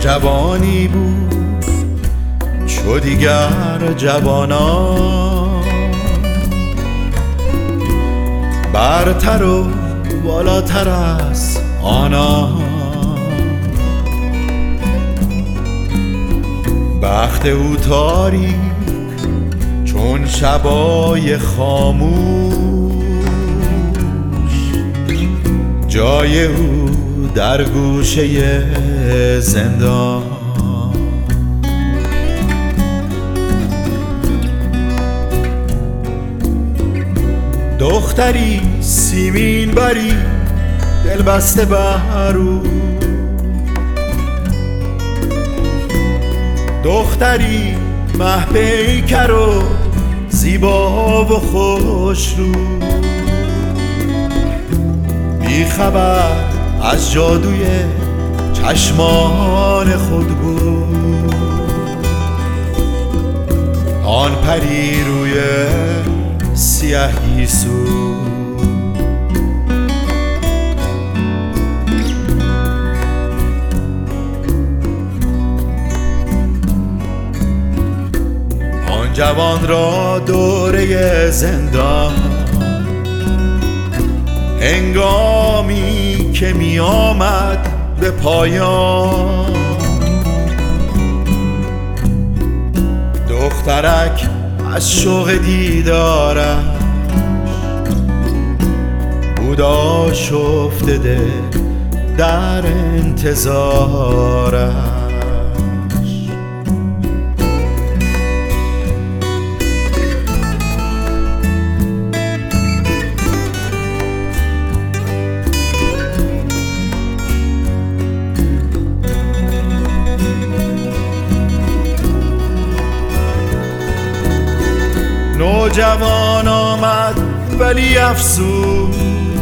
جوانی بود چو دیگر جوانان، برتر و بالاتر از آنان. بخت او تاریک چون شبای خاموش، جای او در گوشه زندان. دختری سیمین بری دل بسته بر او، دختری مه پیکر و زیبا و خوش رو، بی خبر از جادوی چشمان خود بود. آن پری روی سیاهی سو، آن جوان را دوره زندان هنگامی که می آمد به پایان، دخترک از شوق دیدارش بود آشفته دل در انتظارش. نوجوان آمد ولی افسوس،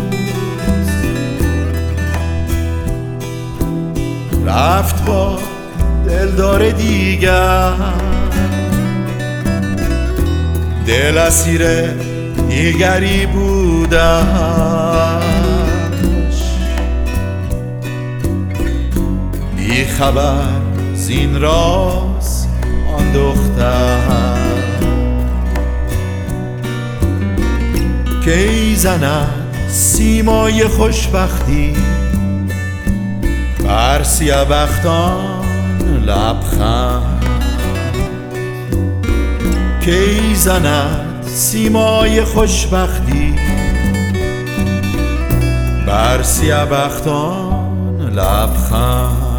رفت با دلدار دیگر، دل اسیر دیگری بودش. بی خبر زین راز آن دختر کی زند سیمای خوشبختی بر سیاه بختان لبخند، کی زند سیمای خوشبختی بر سیاه بختان لبخند.